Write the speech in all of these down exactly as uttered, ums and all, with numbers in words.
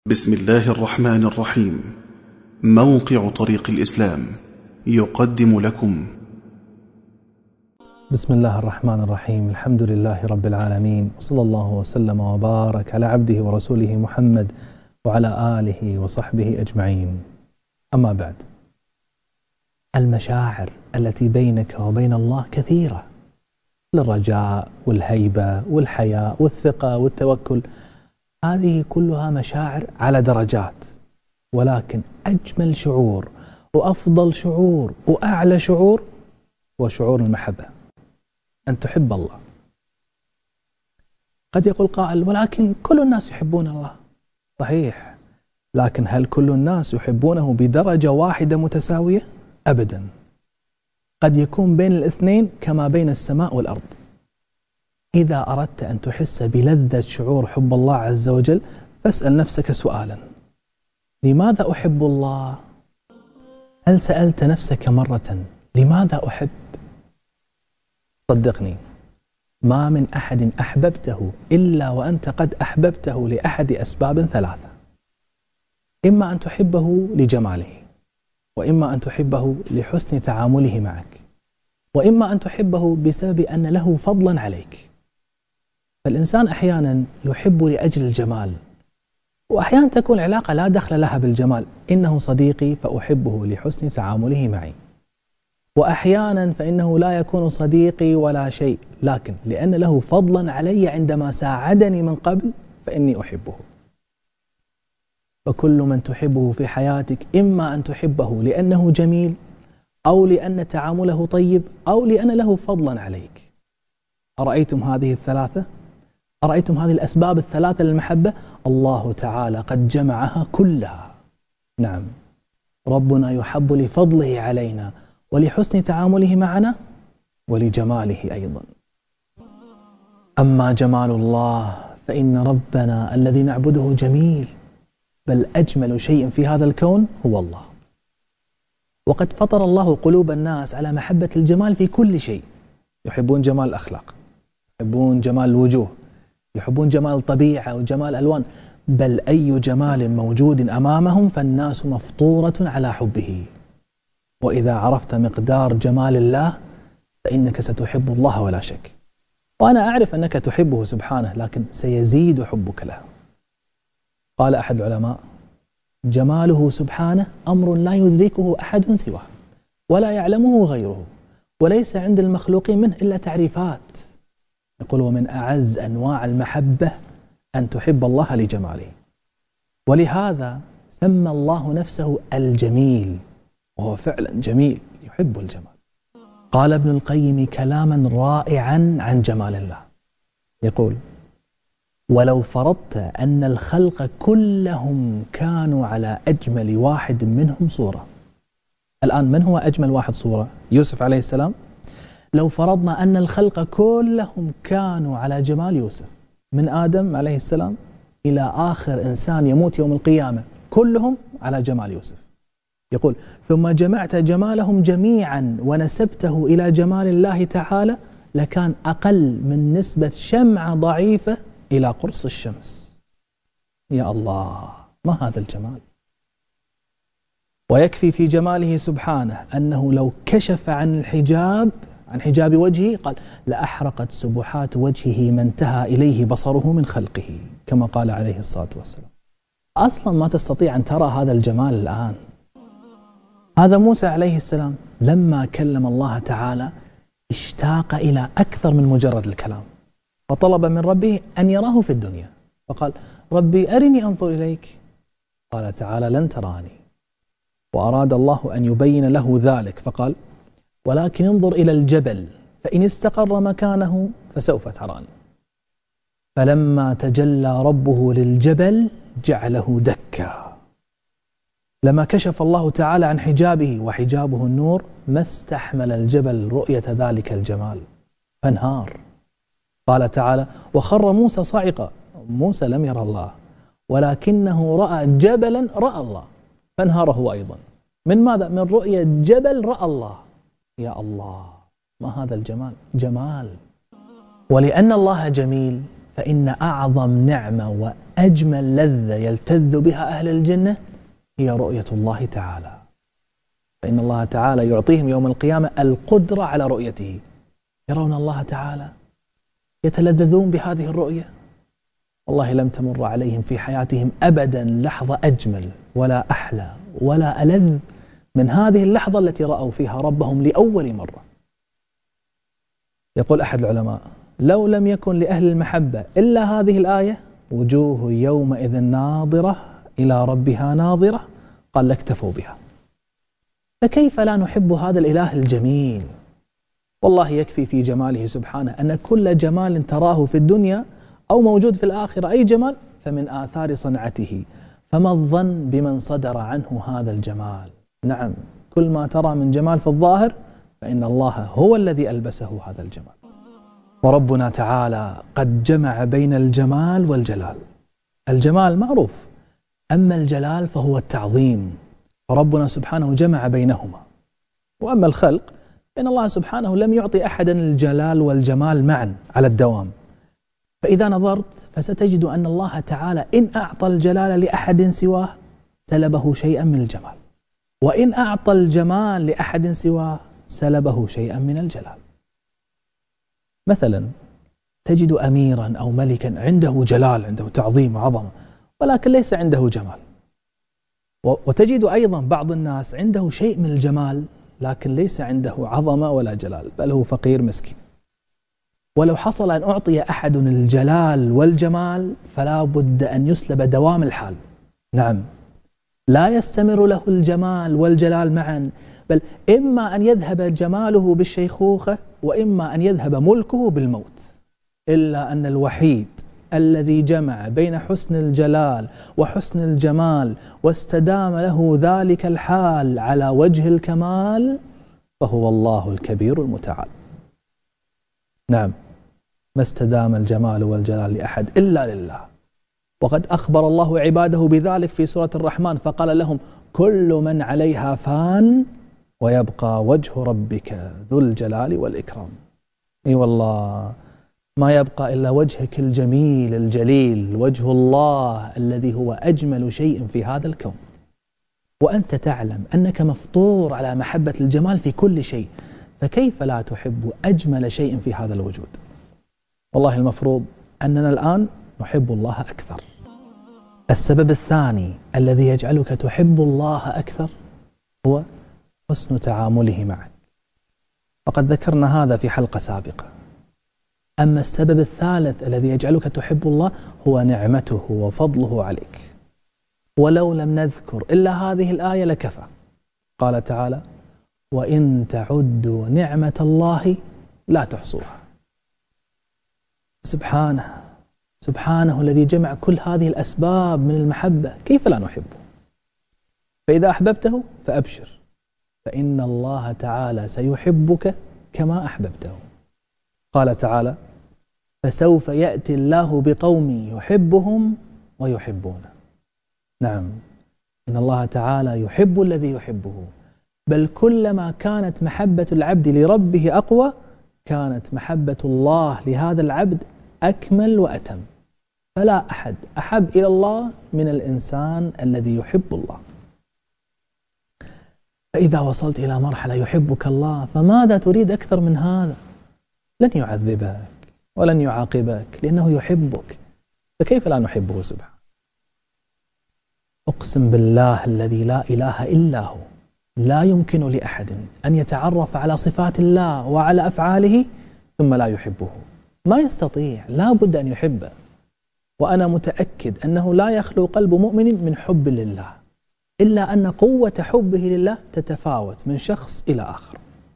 بسم الله الرحمن الرحيم. موقع طريق الإسلام يقدم لكم. بسم الله الرحمن الرحيم. الحمد لله رب العالمين، وصلى الله وسلم وبارك على عبده ورسوله محمد وعلى آله وصحبه أجمعين. أما بعد، المشاعر التي بينك وبين الله كثيرة، للرجاء والهيبة والحياء والثقة والتوكل، هذه كلها مشاعر على درجات، ولكن أجمل شعور وأفضل شعور وأعلى شعور هو شعور المحبة، أن تحب الله. قد يقول قائل: ولكن كل الناس يحبون الله. صحيح، لكن هل كل الناس يحبونه بدرجة واحدة متساوية؟ أبدا. قد يكون بين الاثنين كما بين السماء والأرض. إذا أردت أن تحس بلذة شعور حب الله عز وجل، فاسأل نفسك سؤالا: لماذا أحب الله؟ هل سألت نفسك مرة لماذا أحب؟ صدقني، ما من أحد أحببته إلا وأنت قد أحببته لأحد أسباب ثلاثة: إما أن تحبه لجماله، وإما أن تحبه لحسن تعامله معك، وإما أن تحبه بسبب أن له فضلا عليك. فالإنسان أحيانا يحب لأجل الجمال، وأحيانا تكون العلاقة لا دخل لها بالجمال، إنه صديقي فأحبه لحسن تعامله معي، وأحيانا فإنه لا يكون صديقي ولا شيء، لكن لأن له فضلا علي عندما ساعدني من قبل فإني أحبه. فكل من تحبه في حياتك إما أن تحبه لأنه جميل، أو لأن تعامله طيب، أو لأن له فضلا عليك. أرأيتم هذه الثلاثة؟ أرأيتم هذه الأسباب الثلاثة للمحبة؟ الله تعالى قد جمعها كلها. نعم، ربنا يحب لفضله علينا، ولحسن تعامله معنا، ولجماله أيضا. أما جمال الله فإن ربنا الذي نعبده جميل، بل أجمل شيء في هذا الكون هو الله. وقد فطر الله قلوب الناس على محبة الجمال في كل شيء. يحبون جمال الأخلاق، يحبون جمال الوجوه، يحبون جمال الطبيعة وجمال الألوان، بل أي جمال موجود أمامهم فالناس مفطورة على حبه. وإذا عرفت مقدار جمال الله فإنك ستحب الله ولا شك. وأنا أعرف أنك تحبه سبحانه، لكن سيزيد حبك له. قال أحد العلماء: جماله سبحانه أمر لا يدركه أحد سواه، ولا يعلمه غيره، وليس عند المخلوقين منه إلا تعريفات. يقول: ومن أعز أنواع المحبة أن تحب الله لجماله. ولهذا سمى الله نفسه الجميل، وهو فعلا جميل يحب الجمال. قال ابن القيم كلاما رائعا عن جمال الله، يقول: ولو فرضت أن الخلق كلهم كانوا على أجمل واحد منهم صورة. الآن من هو أجمل واحد صورة؟ يوسف عليه السلام. لو فرضنا أن الخلق كلهم كانوا على جمال يوسف، من آدم عليه السلام إلى آخر إنسان يموت يوم القيامة، كلهم على جمال يوسف. يقول: ثم جمعت جمالهم جميعا ونسبته إلى جمال الله تعالى، لكان أقل من نسبة شمعة ضعيفة إلى قرص الشمس. يا الله، ما هذا الجمال! ويكفي في جماله سبحانه أنه لو كشف عن الحجاب عن حجاب وجهه قال: لأحرقت سبحات وجهه ما انتهى إليه بصره من خلقه، كما قال عليه الصلاة والسلام. أصلا ما تستطيع أن ترى هذا الجمال الآن. هذا موسى عليه السلام لما كلم الله تعالى اشتاق إلى أكثر من مجرد الكلام، فطلب من ربه أن يراه في الدنيا، فقال: ربي أرني أنظر إليك. قال تعالى: لن تراني. وأراد الله أن يبين له ذلك فقال: ولكن انظر إلى الجبل فإن استقر مكانه فسوف تراني. فلما تجلى ربه للجبل جعله دكا. لما كشف الله تعالى عن حجابه، وحجابه النور، ما استحمل الجبل رؤية ذلك الجمال فانهار. قال تعالى: وخر موسى صاعقا. موسى لم يرى الله، ولكنه رأى جبلا رأى الله فانهار هو أيضا. من ماذا؟ من رؤية جبل رأى الله. يا الله، ما هذا الجمال! جمال. ولأن الله جميل فإن أعظم نعمة أجمل لذة يلتذ بها أهل الجنة هي رؤية الله تعالى، فإن الله تعالى يعطيهم يوم القيامة القدرة على رؤيته، يرون الله تعالى يتلذذون بهذه الرؤية. والله لم تمر عليهم في حياتهم أبدا لحظة أجمل ولا أحلى ولا ألذ من هذه اللحظة التي رأوا فيها ربهم لأول مرة. يقول أحد العلماء: لو لم يكن لأهل المحبة إلا هذه الآية وجوه يومئذ ناظرة إلى ربها ناظرة، قال لاكتفوا بها. فكيف لا نحب هذا الإله الجميل؟ والله يكفي في جماله سبحانه أن كل جمال تراه في الدنيا أو موجود في الآخرة، أي جمال، فمن آثار صنعته، فما الظن بمن صدر عنه هذا الجمال؟ نعم، كل ما ترى من جمال في الظاهر فإن الله هو الذي ألبسه هذا الجمال. وربنا تعالى قد جمع بين الجمال والجلال. الجمال معروف، أما الجلال فهو التعظيم، فربنا سبحانه جمع بينهما. وأما الخلق فإن الله سبحانه لم يعطي أحدا الجلال والجمال معا على الدوام. فإذا نظرت فستجد أن الله تعالى إن أعطى الجلال لأحد سواه سلبه شيئا من الجمال، وإن أعطى الجمال لأحد سواه سلبه شيئا من الجلال. مثلا تجد أميرا أو ملكا عنده جلال، عنده تعظيم وعظمة، ولكن ليس عنده جمال. وتجد أيضا بعض الناس عنده شيء من الجمال لكن ليس عنده عظمة ولا جلال، بل هو فقير مسكين. ولو حصل أن أعطي أحد الجلال والجمال فلا بد أن يسلب دوام الحال. نعم، لا يستمر له الجمال والجلال معا، بل إما أن يذهب جماله بالشيخوخة وإما أن يذهب ملكه بالموت. إلا أن الوحيد الذي جمع بين حسن الجلال وحسن الجمال واستدام له ذلك الحال على وجه الكمال فهو الله الكبير المتعال. نعم، ما استدام الجمال والجلال لأحد إلا لله. وقد أخبر الله عباده بذلك في سورة الرحمن فقال لهم: كل من عليها فان ويبقى وجه ربك ذو الجلال والإكرام. أي والله، ما يبقى إلا وجهك الجميل الجليل، وجه الله الذي هو أجمل شيء في هذا الكون. وأنت تعلم أنك مفطور على محبة الجمال في كل شيء، فكيف لا تحب أجمل شيء في هذا الوجود؟ والله المفروض أننا الآن نحب الله أكثر. السبب الثاني الذي يجعلك تحب الله أكثر هو حسن تعامله معك، وقد ذكرنا هذا في حلقة سابقة. أما السبب الثالث الذي يجعلك تحب الله هو نعمته وفضله عليك. ولو لم نذكر إلا هذه الآية لكفى. قال تعالى: وإن تعدوا نعمة الله لا تحصوها. سبحانه سبحانه الذي جمع كل هذه الأسباب من المحبة، كيف لا نحبه؟ فإذا أحببته فأبشر، فإن الله تعالى سيحبك كما أحببته. قال تعالى: فسوف يأتي الله بقوم يحبهم ويحبونه. نعم، إن الله تعالى يحب الذي يحبه، بل كلما كانت محبة العبد لربه أقوى كانت محبة الله لهذا العبد أكمل وأتم. فلا أحد أحب إلى الله من الإنسان الذي يحب الله. فإذا وصلت إلى مرحلة يحبك الله فماذا تريد أكثر من هذا؟ لن يعذبك ولن يعاقبك لأنه يحبك، فكيف لا نحبه سبحانه؟ أقسم بالله الذي لا إله إلا هو، لا يمكن لأحد أن يتعرف على صفات الله وعلى أفعاله ثم لا يحبه، ما يستطيع، لا بد أن يحبه. وأنا متأكد أنه لا يخلو قلب مؤمن من حب لله، إلا أن قوة حبه لله تتفاوت من شخص إلى آخر.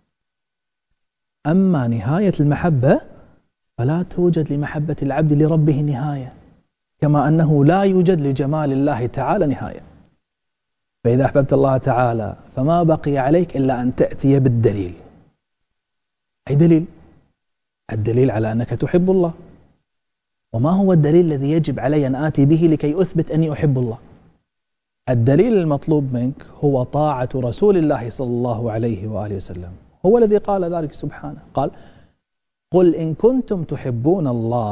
أما نهاية المحبة فلا توجد لمحبة العبد لربه نهاية، كما أنه لا يوجد لجمال الله تعالى نهاية. فإذا أحببت الله تعالى فما بقي عليك إلا أن تأتي بالدليل. أي دليل؟ الدليل على أنك تحب الله. وما هو الدليل الذي يجب علي أن آتي به لكي أثبت أني أحب الله؟ الدليل المطلوب منك هو طاعة رسول الله صلى الله عليه وآله وسلم، هو الذي قال ذلك سبحانه. قال: قل إن كنتم تحبون الله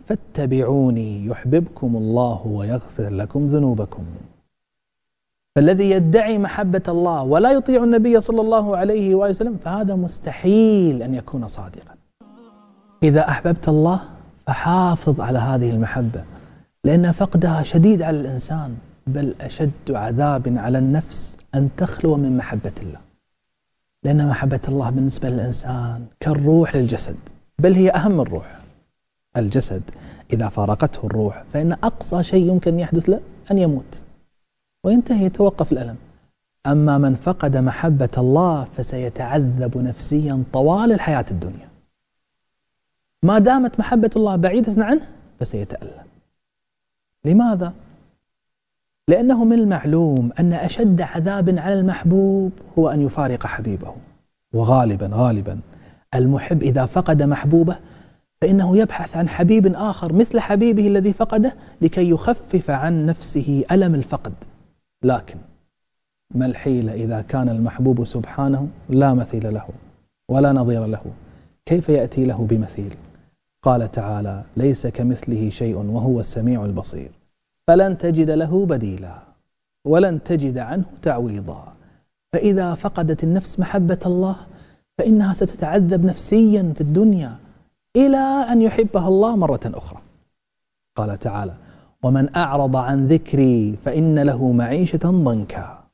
فاتبعوني يحببكم الله ويغفر لكم ذنوبكم. فالذي يدعي محبة الله ولا يطيع النبي صلى الله عليه وآله وسلم فهذا مستحيل أن يكون صادقا. إذا أحببت الله فحافظ على هذه المحبة، لأن فقدها شديد على الإنسان، بل أشد عذاب على النفس أن تخلو من محبة الله، لأن محبة الله بالنسبة للإنسان كالروح للجسد، بل هي أهم الروح. الجسد إذا فارقته الروح فإن أقصى شيء يمكن يحدث له أن يموت وينتهي، يتوقف الألم. أما من فقد محبة الله فسيتعذب نفسيا طوال الحياة الدنيا. ما دامت محبة الله بعيدة عنه فسيتألم. لماذا؟ لأنه من المعلوم أن أشد عذاب على المحبوب هو أن يفارق حبيبه، وغالبا غالبا المحب إذا فقد محبوبه فإنه يبحث عن حبيب آخر مثل حبيبه الذي فقده لكي يخفف عن نفسه ألم الفقد. لكن ما الحيلة إذا كان المحبوب سبحانه لا مثيل له ولا نظير له، كيف يأتي له بمثيل؟ قال تعالى: ليس كمثله شيء وهو السميع البصير، فلن تجد له بديلا ولن تجد عنه تعويضا. فإذا فقدت النفس محبة الله فإنها ستتعذب نفسيا في الدنيا إلى أن يحبها الله مرة أخرى. قال تعالى: ومن أعرض عن ذكري فإن له معيشة ضنكا.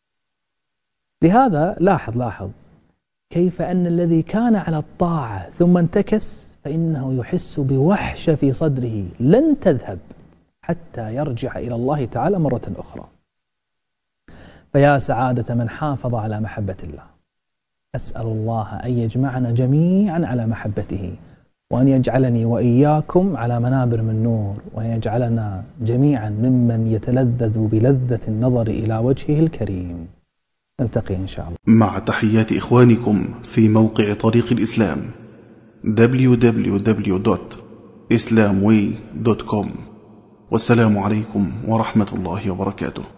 لهذا لاحظ لاحظ كيف أن الذي كان على الطاعة ثم انتكس فإنه يحس بوحشة في صدره لن تذهب حتى يرجع إلى الله تعالى مرة أخرى. فيا سعادة من حافظ على محبة الله. أسأل الله أن يجمعنا جميعا على محبته، وأن يجعلني وإياكم على منابر من نور، وأن يجعلنا جميعا ممن يتلذذ بلذة النظر إلى وجهه الكريم. نلتقي إن شاء الله. مع تحيات إخوانكم في موقع طريق الإسلام دبليو دبليو دبليو دوت إسلام واي دوت كوم. والسلام عليكم ورحمة الله وبركاته.